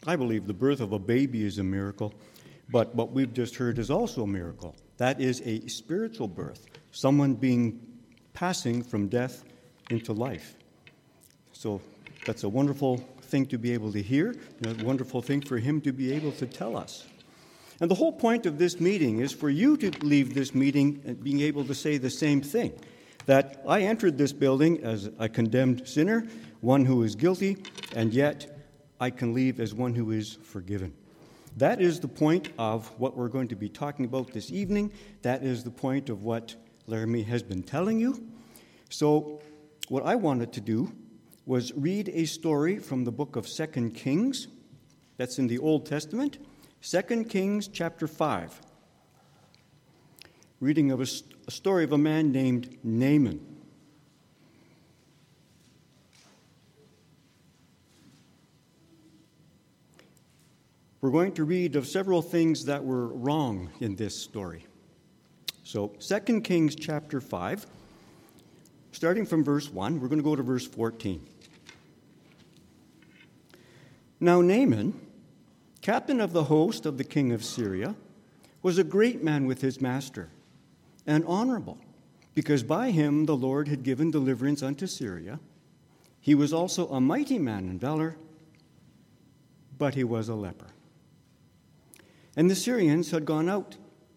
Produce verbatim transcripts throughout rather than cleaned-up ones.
I believe the birth of a baby is a miracle, but what we've just heard is also a miracle. That is a spiritual birth, someone being passing from death into life. So that's a wonderful thing to be able to hear, and a wonderful thing for him to be able to tell us. And the whole point of this meeting is for you to leave this meeting and being able to say the same thing, that I entered this building as a condemned sinner, one who is guilty, and yet I can leave as one who is forgiven. That is the point of what we're going to be talking about this evening. That is the point of what Laramie has been telling you. So what I wanted to do was read a story from the book of Second Kings. That's in the Old Testament. Second Kings chapter five. Reading of a, a story of a man named Naaman. We're going to read of several things that were wrong in this story. So, Second Kings chapter five, starting from verse one, we're going to go to verse fourteen. Now Naaman, captain of the host of the king of Syria, was a great man with his master, and honorable, because by him the Lord had given deliverance unto Syria. He was also a mighty man in valor, but he was a leper. And the Syrians had gone out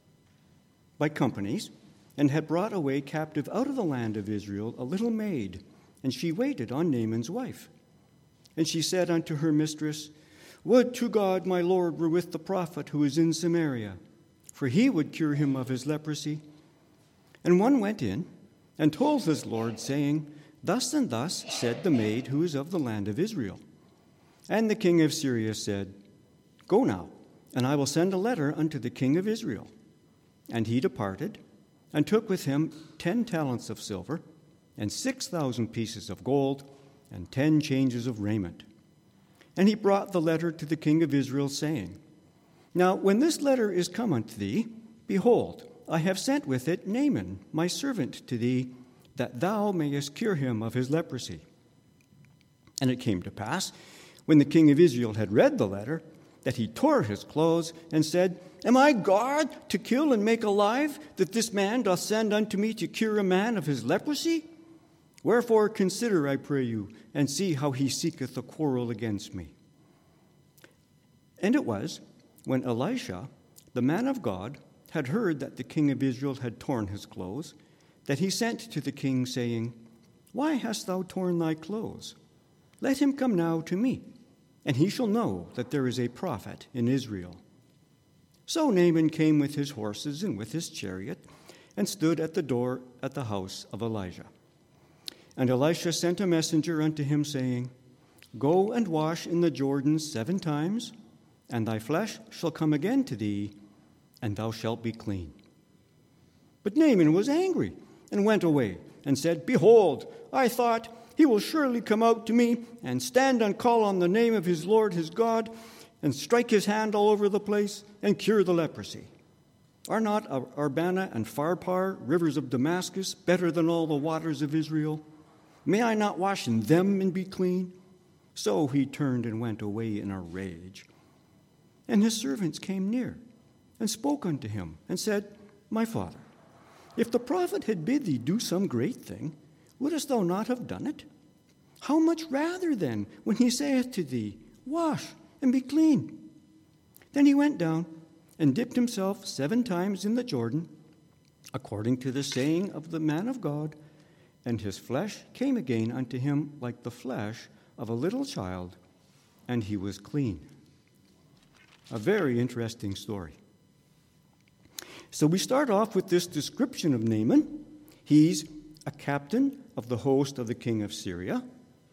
by companies and had brought away captive out of the land of Israel a little maid, and she waited on Naaman's wife. And she said unto her mistress, Would to God my Lord were with the prophet who is in Samaria, for he would cure him of his leprosy. And one went in and told his Lord, saying, Thus and thus said the maid who is of the land of Israel. And the king of Syria said, Go now, and I will send a letter unto the king of Israel. And he departed, and took with him ten talents of silver, and six thousand pieces of gold, and ten changes of raiment. And he brought the letter to the king of Israel, saying, Now when this letter is come unto thee, behold, I have sent with it Naaman, my servant, to thee, that thou mayest cure him of his leprosy. And it came to pass, when the king of Israel had read the letter, that he tore his clothes, and said, Am I God to kill and make alive, that this man doth send unto me to cure a man of his leprosy? Wherefore consider, I pray you, and see how he seeketh a quarrel against me. And it was, when Elisha, the man of God, had heard that the king of Israel had torn his clothes, that he sent to the king, saying, Why hast thou torn thy clothes? Let him come now to me, and he shall know that there is a prophet in Israel. So Naaman came with his horses and with his chariot, and stood at the door at the house of Elijah. And Elisha sent a messenger unto him, saying, Go and wash in the Jordan seven times, and thy flesh shall come again to thee, and thou shalt be clean. But Naaman was angry, and went away, and said, Behold, I thought, he will surely come out to me, and stand and call on the name of his Lord his God, and strike his hand all over the place, and cure the leprosy. Are not Abana and Pharpar, rivers of Damascus, better than all the waters of Israel? May I not wash in them and be clean? So he turned and went away in a rage. And his servants came near, and spoke unto him, and said, My father, if the prophet had bid thee do some great thing, wouldest thou not have done it? How much rather then, when he saith to thee, Wash and be clean? Then he went down, and dipped himself seven times in the Jordan, according to the saying of the man of God, and his flesh came again unto him like the flesh of a little child, and he was clean. A very interesting story. So we start off with this description of Naaman. He's a captain of the host of the king of Syria.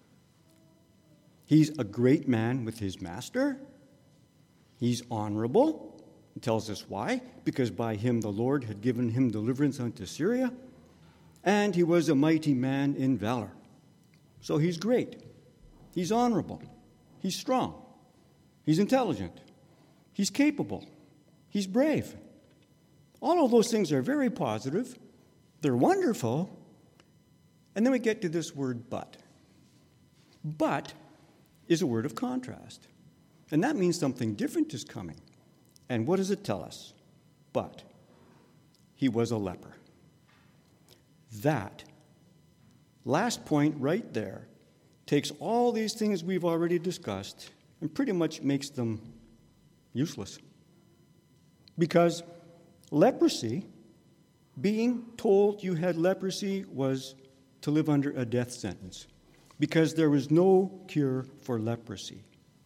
He's a great man with his master. He's honorable. It tells us why. Because by him the Lord had given him deliverance unto Syria. And he was a mighty man in valor. So he's great. He's honorable. He's strong. He's intelligent. He's capable. He's brave. All of those things are very positive. They're wonderful. And then we get to this word but. But is a word of contrast. And that means something different is coming. And what does it tell us? But he was a leper. That last point right there takes all these things we've already discussed and pretty much makes them useless. Because leprosy, being told you had leprosy, was to live under a death sentence, because there was no cure for leprosy.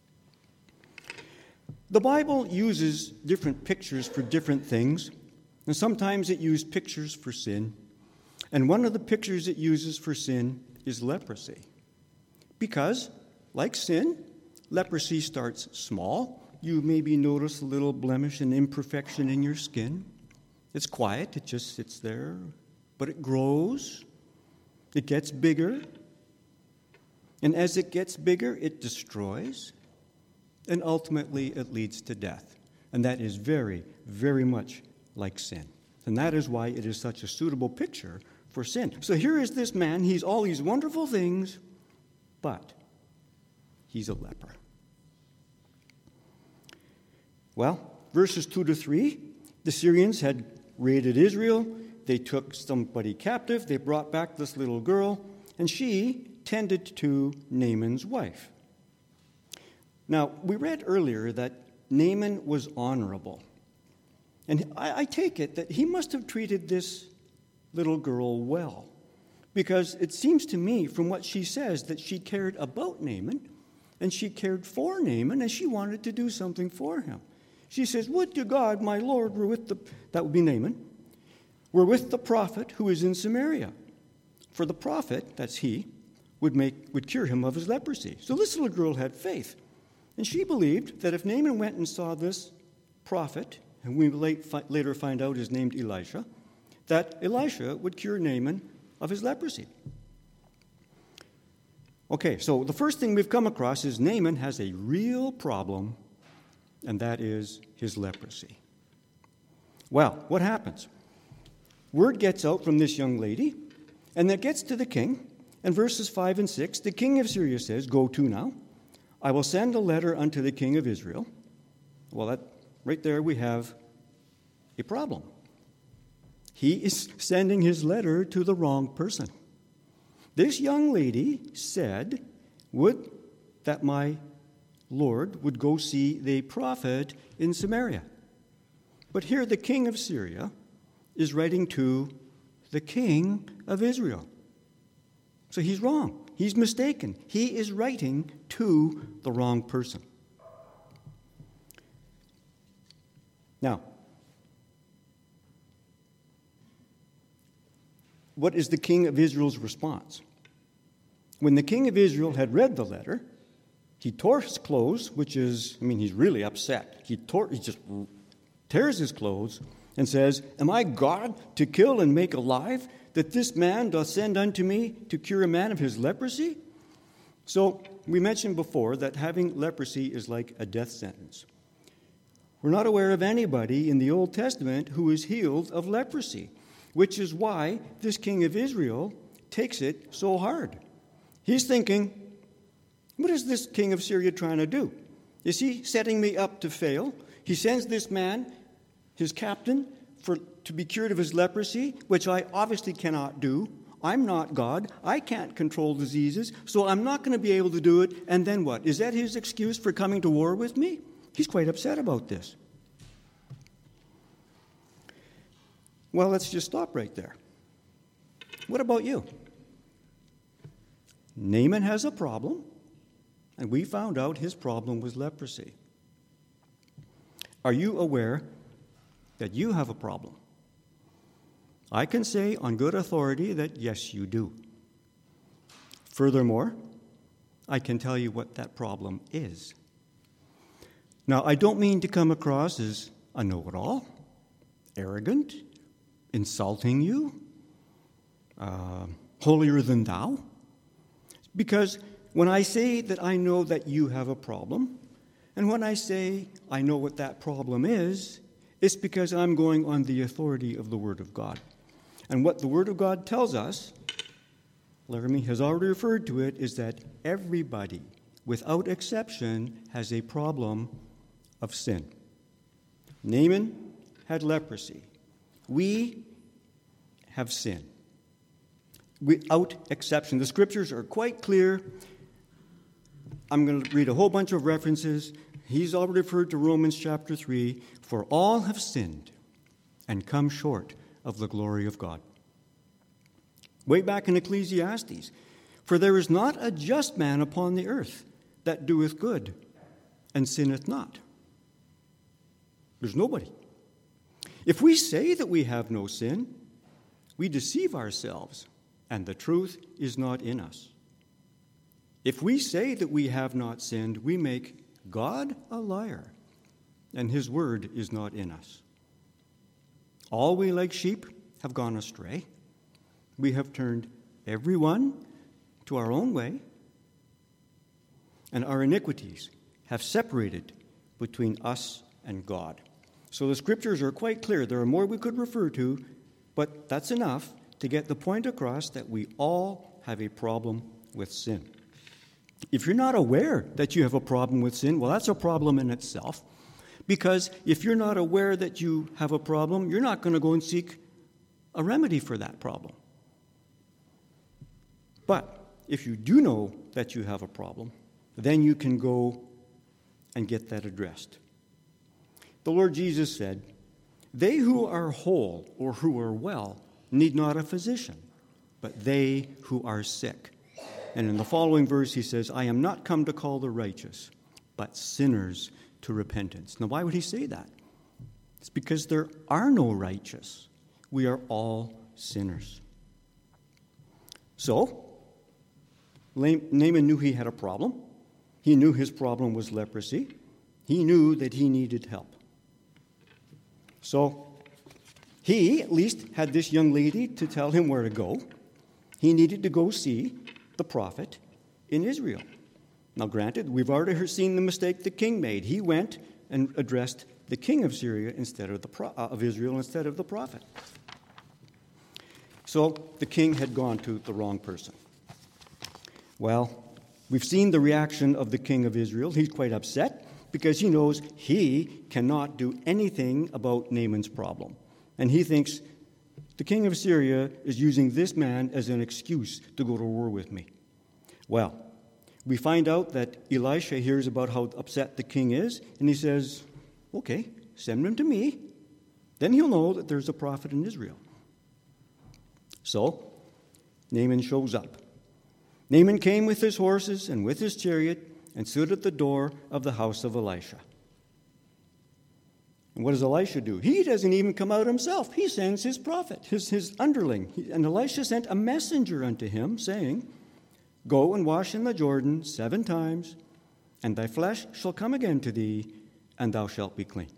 The Bible uses different pictures for different things, and sometimes it uses pictures for sin. And one of the pictures it uses for sin is leprosy. Because, like sin, leprosy starts small. You maybe notice a little blemish and imperfection in your skin. It's quiet, it just sits there, but it grows, it gets bigger, and as it gets bigger, it destroys, and ultimately it leads to death. And that is very, very much like sin. And that is why it is such a suitable picture for sin. So here is this man, he's all these wonderful things, but he's a leper. Well, verses two to three, the Syrians had raided Israel. They took somebody captive. They brought back this little girl, and she tended to Naaman's wife. Now, we read earlier that Naaman was honorable. And I, I take it that he must have treated this little girl well, because it seems to me from what she says that she cared about Naaman, and she cared for Naaman, and she wanted to do something for him. She says, "Would to God, my Lord, were with the," that would be Naaman, "were with the prophet who is in Samaria. For the prophet," that's he, would make would cure him of his leprosy." So this little girl had faith. And she believed that if Naaman went and saw this prophet, and we later find out is named Elisha, that Elisha would cure Naaman of his leprosy. Okay, so the first thing we've come across is Naaman has a real problem, and that is his leprosy. Well, what happens? Word gets out from this young lady, and it gets to the king. And verses five and six, the king of Syria says, "Go to now. I will send a letter unto the king of Israel." Well, that right there we have a problem. He is sending his letter to the wrong person. This young lady said, "Would that my Lord would go see the prophet in Samaria." But here the king of Syria is writing to the king of Israel. So he's wrong. He's mistaken. He is writing to the wrong person. Now, what is the king of Israel's response? When the king of Israel had read the letter, he tore his clothes, which is, I mean, he's really upset. He tore, he just tears his clothes and says, "Am I God to kill and make alive, that this man doth send unto me to cure a man of his leprosy?" So we mentioned before that having leprosy is like a death sentence. We're not aware of anybody in the Old Testament who is healed of leprosy, which is why this king of Israel takes it so hard. He's thinking, what is this king of Syria trying to do? Is he setting me up to fail? He sends this man, his captain, for to be cured of his leprosy, which I obviously cannot do. I'm not God. I can't control diseases, so I'm not going to be able to do it. And then what? Is that his excuse for coming to war with me? He's quite upset about this. Well, let's just stop right there. What about you? Naaman has a problem, and we found out his problem was leprosy. Are you aware that you have a problem? I can say on good authority that yes, you do. Furthermore, I can tell you what that problem is. Now, I don't mean to come across as a know-it-all, arrogant, insulting you, uh, holier than thou, because when I say that I know that you have a problem, and when I say I know what that problem is, it's because I'm going on the authority of the Word of God. And what the Word of God tells us, Laramie has already referred to it, is that everybody, without exception, has a problem of sin. Naaman had leprosy. We have sin. Without exception. The scriptures are quite clear. I'm going to read a whole bunch of references. He's already referred to Romans chapter three. For all have sinned and come short of the glory of God. Way back in Ecclesiastes. For there is not a just man upon the earth that doeth good and sinneth not. There's nobody. If we say that we have no sin, we deceive ourselves, and the truth is not in us. If we say that we have not sinned, we make God a liar, and his word is not in us. All we like sheep have gone astray. We have turned every one to our own way, and our iniquities have separated between us and God. So the scriptures are quite clear. There are more we could refer to, but that's enough to get the point across that we all have a problem with sin. If you're not aware that you have a problem with sin, well, that's a problem in itself. Because if you're not aware that you have a problem, you're not going to go and seek a remedy for that problem. But if you do know that you have a problem, then you can go and get that addressed. The Lord Jesus said, "They who are whole or who are well need not a physician, but they who are sick." And in the following verse he says, "I am not come to call the righteous, but sinners to repentance." Now why would he say that? It's because there are no righteous. We are all sinners. So, Naaman knew he had a problem. He knew his problem was leprosy. He knew that he needed help. So, he at least had this young lady to tell him where to go. He needed to go see the prophet in Israel. Now, granted, we've already seen the mistake the king made. He went and addressed the king of Syria instead of the pro- uh, of Israel instead of the prophet. So the king had gone to the wrong person. Well, we've seen the reaction of the king of Israel. He's quite upset because he knows he cannot do anything about Naaman's problem. And he thinks the king of Syria is using this man as an excuse to go to war with me. Well, we find out that Elisha hears about how upset the king is, and he says, okay, send him to me. Then he'll know that there's a prophet in Israel. So, Naaman shows up. Naaman came with his horses and with his chariot and stood at the door of the house of Elisha. And what does Elisha do? He doesn't even come out himself. He sends his prophet, his, his underling. He, and Elisha sent a messenger unto him, saying, "Go and wash in the Jordan seven times, and thy flesh shall come again to thee, and thou shalt be clean."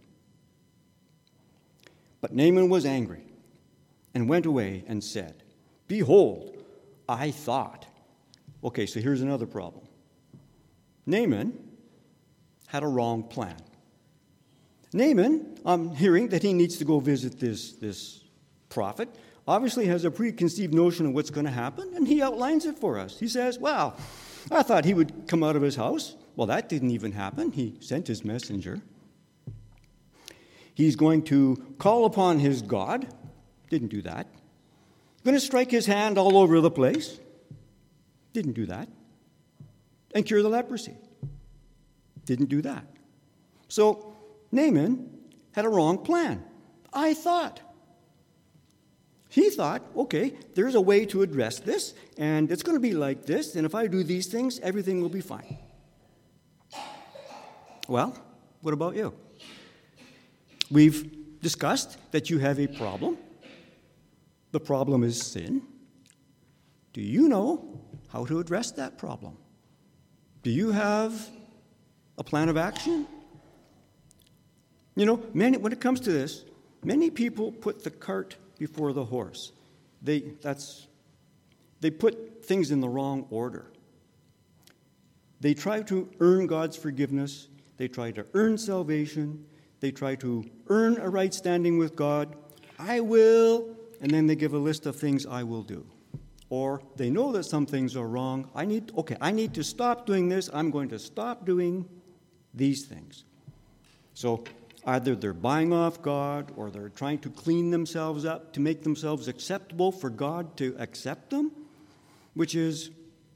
But Naaman was angry, and went away and said, "Behold, I thought." Okay, so here's another problem. Naaman had a wrong plan. Naaman, I'm hearing that he needs to go visit this, this prophet, obviously has a preconceived notion of what's going to happen, and he outlines it for us. He says, well, I thought he would come out of his house. Well, that didn't even happen. He sent his messenger. He's going to call upon his God. Didn't do that. Going to strike his hand all over the place. Didn't do that. And cure the leprosy. Didn't do that. So Naaman had a wrong plan. I thought. He thought, okay, there's a way to address this, and it's going to be like this, and if I do these things, everything will be fine. Well, what about you? We've discussed that you have a problem. The problem is sin. Do you know how to address that problem? Do you have a plan of action? You know, many, when it comes to this, many people put the cart before the horse. They, that's, they put things in the wrong order. They try to earn God's forgiveness. They try to earn salvation. They try to earn a right standing with God. I will, and then they give a list of things I will do. or they know that some things are wrong. I need, okay, I need to stop doing this. I'm going to stop doing these things. So either they're buying off God or they're trying to clean themselves up to make themselves acceptable for God to accept them, which is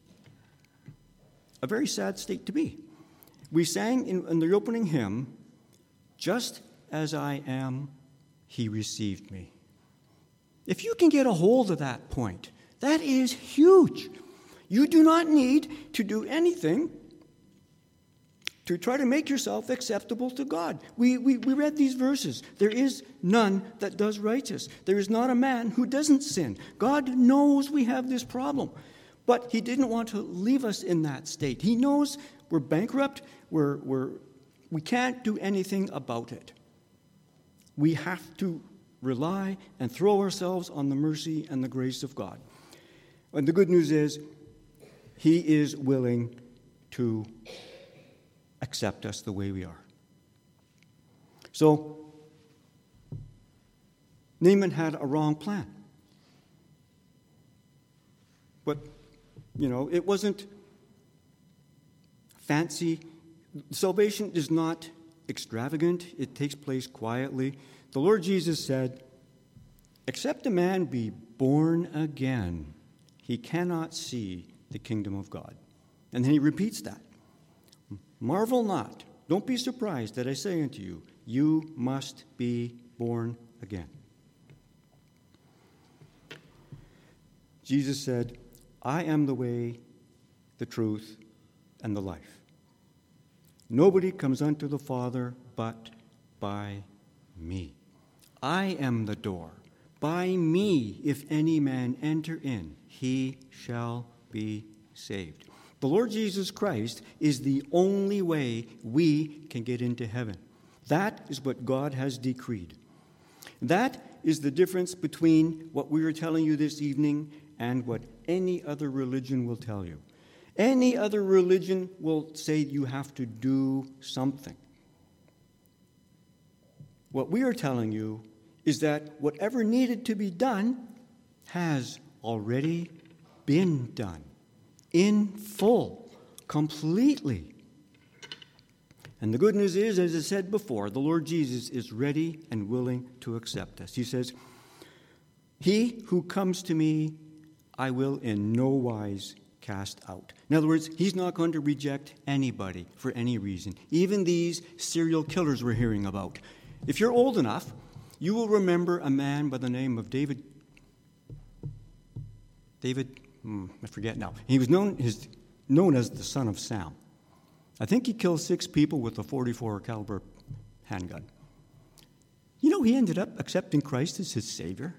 a very sad state to be. We sang in, in the opening hymn, "Just as I am, he received me." If you can get a hold of that point, that is huge. You do not need to do anything to try to make yourself acceptable to God. We, we, we read these verses. There is none that does righteous. There is not a man who doesn't sin. God knows we have this problem, but he didn't want to leave us in that state. He knows we're bankrupt. We're, we're, we can't do anything about it. We have to rely and throw ourselves on the mercy and the grace of God. And the good news is, he is willing to accept us the way we are. So, Naaman had a wrong plan. But, you know, it wasn't fancy. Salvation is not extravagant. It takes place quietly. The Lord Jesus said, "Except a man be born again, he cannot see the kingdom of God." And then he repeats that. "Marvel not, don't be surprised that I say unto you, you must be born again." Jesus said, "I am the way, the truth, and the life. Nobody comes unto the Father but by me. I am the door. By me, if any man enter in, he shall be saved." The Lord Jesus Christ is the only way we can get into heaven. That is what God has decreed. That is the difference between what we are telling you this evening and what any other religion will tell you. Any other religion will say you have to do something. What we are telling you is that whatever needed to be done has already been done. In full, completely. And the good news is, as I said before, the Lord Jesus is ready and willing to accept us. He says, "He who comes to me, I will in no wise cast out." In other words, he's not going to reject anybody for any reason, even these serial killers we're hearing about. If you're old enough, you will remember a man by the name of David. David, hmm, I forget now. He was known, his, known as the son of Sam. I think he killed six people with a forty-four caliber handgun. You know, he ended up accepting Christ as his Savior.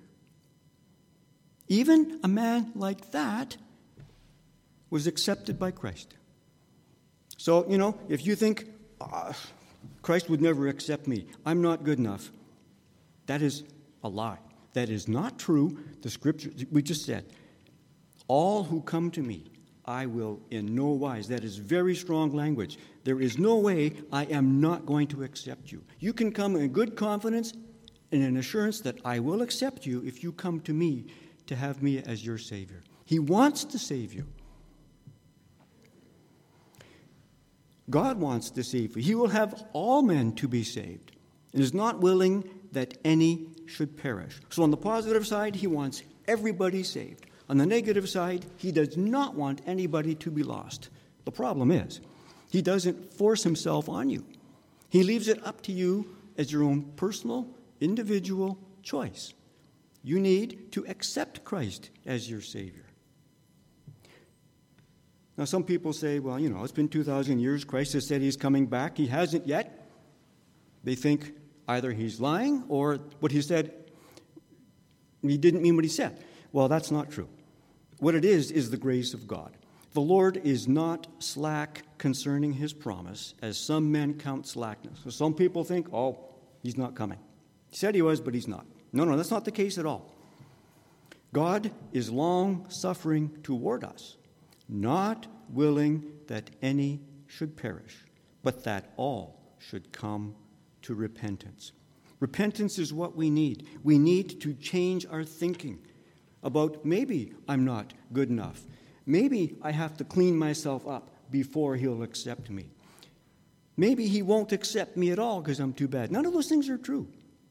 Even a man like that was accepted by Christ. So, you know, if you think, uh, Christ would never accept me, I'm not good enough, that is a lie. That is not true. The scripture, we just said, all who come to me, I will in no wise. That is very strong language. There is no way I am not going to accept you. You can come in good confidence and an assurance that I will accept you if you come to me to have me as your Savior. He wants to save you. God wants to save you. He will have all men to be saved and is not willing that any should perish. So on the positive side, he wants everybody saved. On the negative side, he does not want anybody to be lost. The problem is, he doesn't force himself on you. He leaves it up to you as your own personal, individual choice. You need to accept Christ as your Savior. Now, some people say, well, you know, it's been two thousand years. Christ has said he's coming back. He hasn't yet. They think either he's lying or what he said, he didn't mean what he said. Well, that's not true. What it is, is the grace of God. The Lord is not slack concerning his promise, as some men count slackness. So some people think, oh, he's not coming. He said he was, but he's not. No, no, that's not the case at all. God is long-suffering toward us, not willing that any should perish, but that all should come to repentance. Repentance is what we need. We need to change our thinking. about maybe I'm not good enough. Maybe I have to clean myself up before he'll accept me. Maybe he won't accept me at all because I'm too bad. None of those things are true.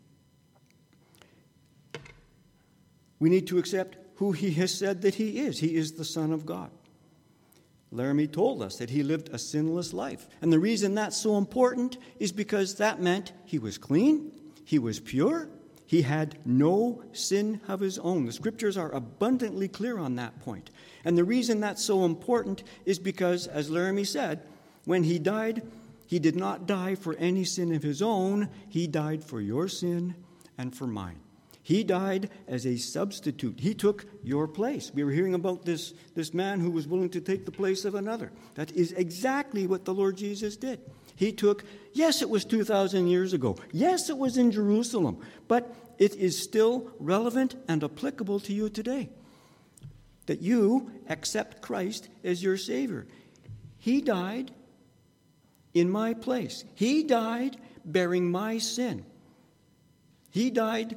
We need to accept who he has said that he is. He is the Son of God. Laramie told us that he lived a sinless life. And the reason that's so important is because that meant he was clean, he was pure, he had no sin of his own. The scriptures are abundantly clear on that point. And the reason that's so important is because, as Laramie said, when he died, he did not die for any sin of his own. He died for your sin and for mine. He died as a substitute. He took your place. We were hearing about this, this man who was willing to take the place of another. That is exactly what the Lord Jesus did. He took, yes, it was two thousand years ago. Yes, it was in Jerusalem. But it is still relevant and applicable to you today. That you accept Christ as your Savior. He died in my place. He died bearing my sin. He died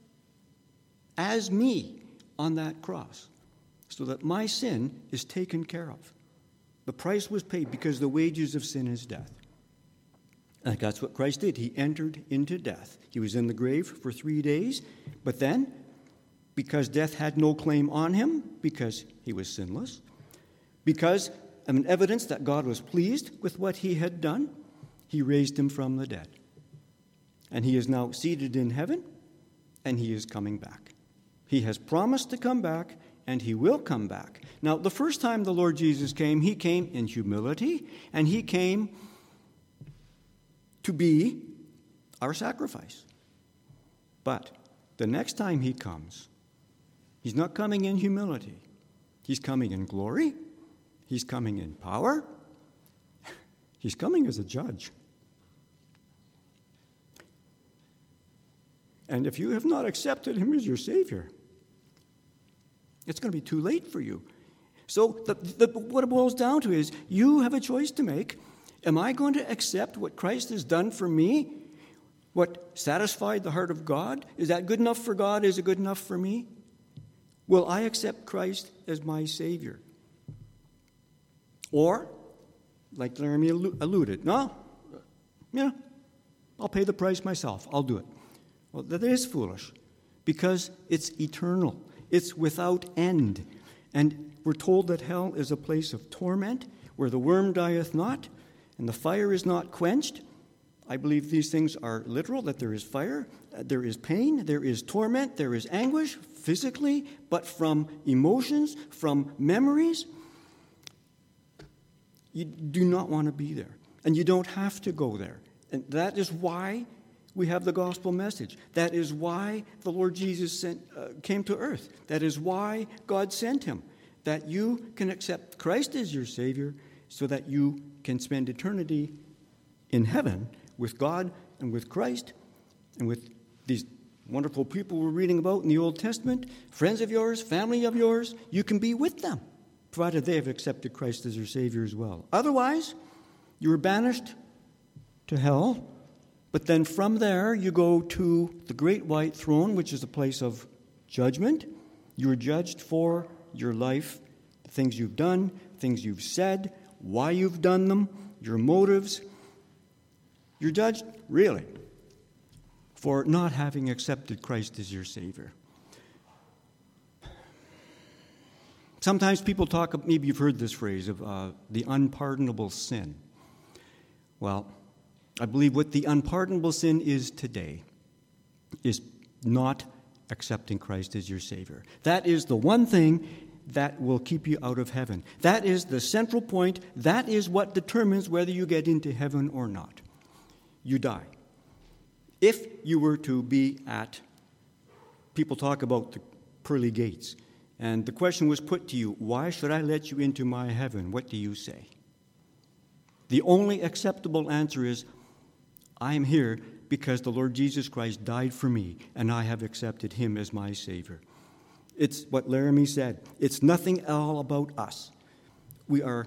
as me on that cross, so that my sin is taken care of. The price was paid because the wages of sin is death. And that's what Christ did. He entered into death. He was in the grave for three days, but then, because death had no claim on him, because he was sinless, because of an evidence that God was pleased with what he had done, he raised him from the dead. And he is now seated in heaven, and he is coming back. He has promised to come back, and he will come back. Now, the first time the Lord Jesus came, he came in humility, and he came to be our sacrifice. But the next time he comes, he's not coming in humility. He's coming in glory. He's coming in power. He's coming as a judge. And if you have not accepted him as your Savior, it's going to be too late for you. So the, the, what it boils down to is you have a choice to make. Am I going to accept what Christ has done for me? What satisfied the heart of God? Is that good enough for God? Is it good enough for me? Will I accept Christ as my Savior? Or, like Laramie alluded, no, yeah, I'll pay the price myself. I'll do it. Well, that is foolish because it's eternal. It's without end. And we're told that hell is a place of torment where the worm dieth not and the fire is not quenched. I believe these things are literal, that there is fire, there is pain, there is torment, there is anguish physically, but from emotions, from memories. You do not want to be there. And you don't have to go there. And that is why we have the gospel message. That is why the Lord Jesus sent, uh, came to earth. That is why God sent him. That you can accept Christ as your Savior so that you can spend eternity in heaven with God and with Christ and with these wonderful people we're reading about in the Old Testament, friends of yours, family of yours. You can be with them, provided they have accepted Christ as their Savior as well. Otherwise, you are banished to hell. But then from there, you go to the great white throne, which is a place of judgment. You are judged for your life, the things you've done, things you've said, why you've done them, your motives. You're judged, really, for not having accepted Christ as your Savior. Sometimes people talk, maybe you've heard this phrase, of uh, the unpardonable sin. Well, I believe what the unpardonable sin is today is not accepting Christ as your Savior. That is the one thing that will keep you out of heaven. That is the central point. That is what determines whether you get into heaven or not. You die. If you were to be at, people talk about the pearly gates, and the question was put to you, why should I let you into my heaven? What do you say? The only acceptable answer is, I am here because the Lord Jesus Christ died for me, and I have accepted him as my Savior. It's what Laramie said. It's nothing all about us. We are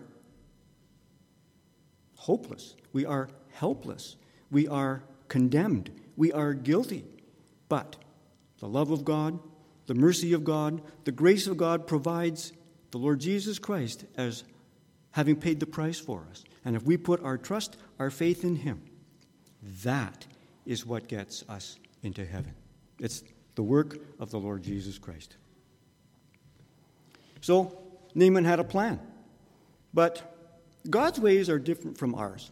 hopeless. We are helpless. We are condemned. We are guilty. But the love of God the mercy of God, the grace of God provides the Lord Jesus Christ as having paid the price for us. And if we put our trust, our faith in him, that is what gets us into heaven. It's the work of the Lord Jesus Christ. So Naaman had a plan, but God's ways are different from ours.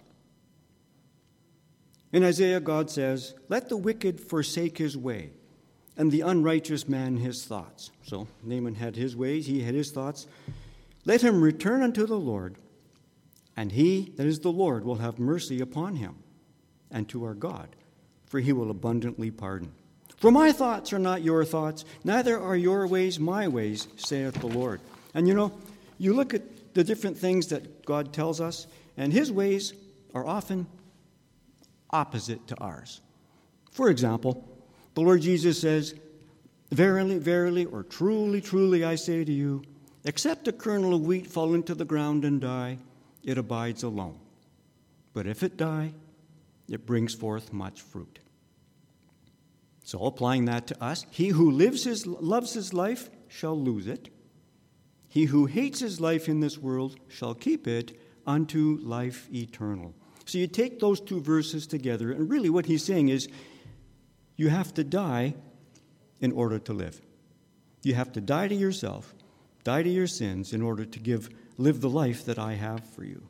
In Isaiah, God says, "Let the wicked forsake his way, and the unrighteous man his thoughts." So Naaman had his ways, he had his thoughts. "Let him return unto the Lord, and he, that is the Lord, will have mercy upon him, and to our God, for he will abundantly pardon. For my thoughts are not your thoughts, neither are your ways my ways, saith the Lord." And you know, you look at the different things that God tells us, and his ways are often opposite to ours. For example, the Lord Jesus says, "Verily, verily, or truly, truly, I say to you, except a kernel of wheat fall into the ground and die, it abides alone. But if it die, it brings forth much fruit." So applying that to us, he who lives his, loves his life shall lose it. He who hates his life in this world shall keep it unto life eternal. So you take those two verses together, and really what he's saying is, you have to die in order to live. You have to die to yourself, die to your sins in order to give, live the life that I have for you.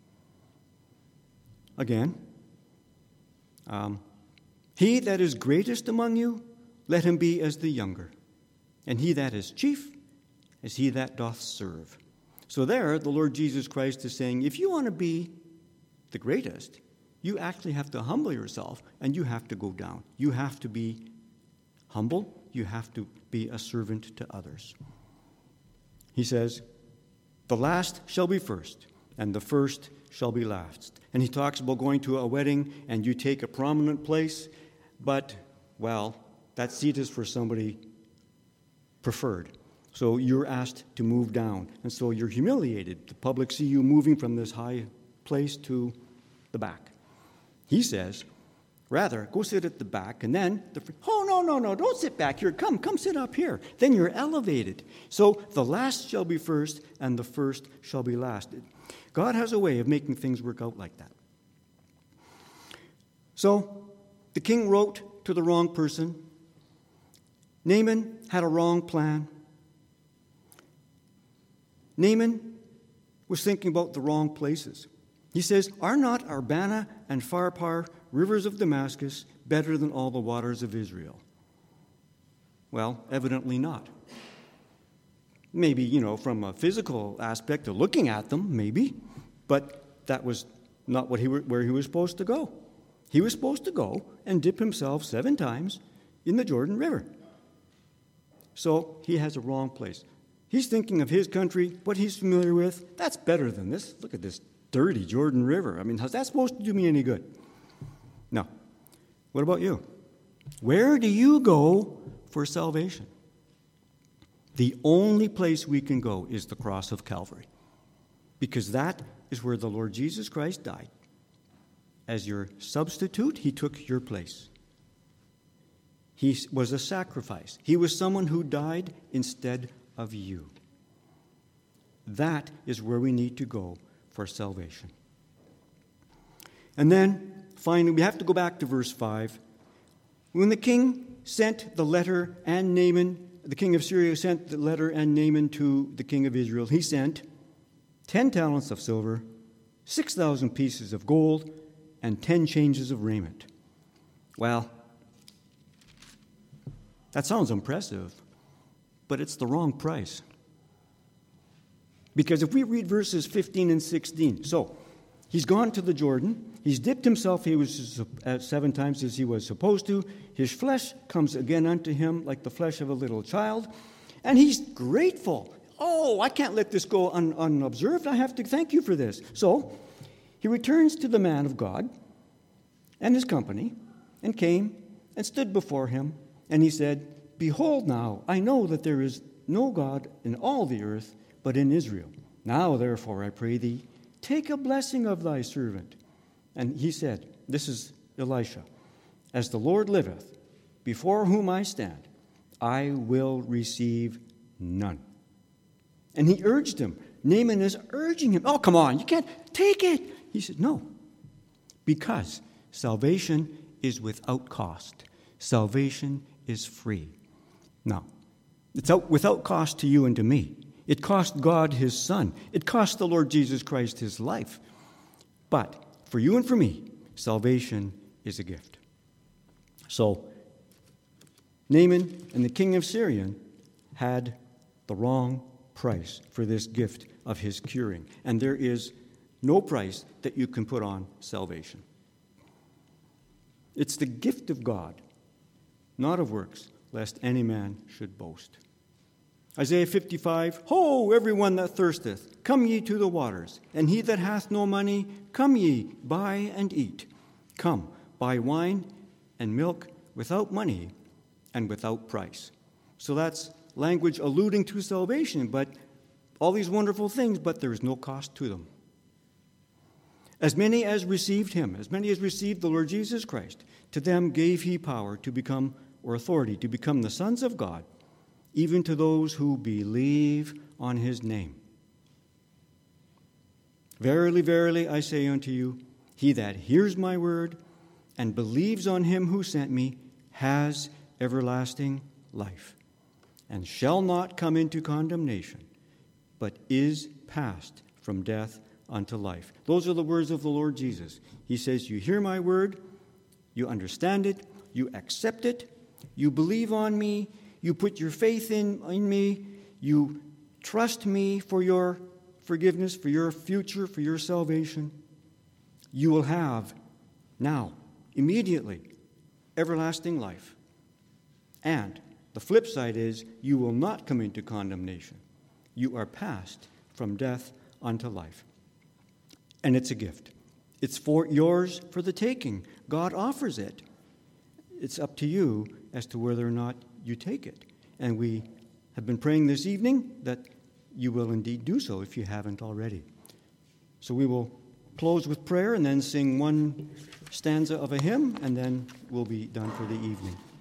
Again, um, he that is greatest among you, let him be as the younger. And he that is chief, as he that doth serve. So there, the Lord Jesus Christ is saying, if you want to be the greatest, you actually have to humble yourself, and you have to go down. You have to be humble. You have to be a servant to others. He says, "The last shall be first, and the first shall be last." And he talks about going to a wedding, and you take a prominent place, but, well, that seat is for somebody preferred. So you're asked to move down, and so you're humiliated. The public see you moving from this high place to the back. He says, rather, go sit at the back, and then, the, oh, no, no, no, don't sit back here. Come, come sit up here. Then you're elevated. So the last shall be first, and the first shall be last. God has a way of making things work out like that. So the king wrote to the wrong person. Naaman had a wrong plan. Naaman was thinking about the wrong places. He says, "Are not Abana and Pharpar, rivers of Damascus, better than all the waters of Israel?" Well, evidently not. Maybe, you know, from a physical aspect of looking at them, maybe, but that was not what he were, where he was supposed to go. He was supposed to go and dip himself seven times in the Jordan River. So he has a wrong place. He's thinking of his country, what he's familiar with. That's better than this. Look at this dirty Jordan River. I mean, how's that supposed to do me any good? No. What about you? Where do you go for salvation? The only place we can go is the cross of Calvary, because that is where the Lord Jesus Christ died. As your substitute, he took your place. He was a sacrifice. He was someone who died instead of you. That is where we need to go for salvation. And then, finally, we have to go back to verse five. When the king sent the letter and Naaman, the king of Syria sent the letter and Naaman to the king of Israel, he sent ten talents of silver, six thousand pieces of gold, and ten changes of raiment. Well, that sounds impressive, but it's the wrong price. Because if we read verses fifteen and sixteen, so he's gone to the Jordan, he's dipped himself he was uh, seven times as he was supposed to, his flesh comes again unto him like the flesh of a little child, and he's grateful. Oh, I can't let this go un- unobserved. I have to thank you for this. So he returns to the man of God and his company, and came and stood before him, and he said, "Behold now, I know that there is no God in all the earth but in Israel. Now, therefore, I pray thee, take a blessing of thy servant." And he said, this is Elisha, "As the Lord liveth, before whom I stand, I will receive none. And he urged him. Naaman is urging him. Oh, come on, you can't take it. He said, no, because salvation is without cost. Salvation is free. Now, it's out, without cost to you and to me. It cost God his Son. It cost the Lord Jesus Christ his life. But for you and for me, salvation is a gift. So, Naaman and the king of Syria had the wrong price for this gift of his curing. And there is no price that you can put on salvation. It's the gift of God, not of works, lest any man should boast. Isaiah fifty-five, Ho, everyone that thirsteth, come ye to the waters, and he that hath no money, come ye, buy and eat. Come, buy wine and milk without money and without price. So that's language alluding to salvation, but all these wonderful things, but there is no cost to them. As many as received him, as many as received the Lord Jesus Christ, to them gave he power to become, or authority, to become the sons of God, even to those who believe on his name. Verily, verily, I say unto you, he that hears my word and believes on him who sent me has everlasting life, and shall not come into condemnation, but is passed from death unto life. Those are the words of the Lord Jesus. He says, you hear my word, you understand it, you accept it, you believe on me, you put your faith in, in me, you trust me for your forgiveness, for your future, for your salvation, you will have now, immediately, everlasting life. And the flip side is, you will not come into condemnation. You are passed from death unto life. And it's a gift. It's for yours for the taking. God offers it. It's up to you as to whether or not you take it. And we have been praying this evening that you will indeed do so if you haven't already. So we will close with prayer and then sing one stanza of a hymn, and then we'll be done for the evening.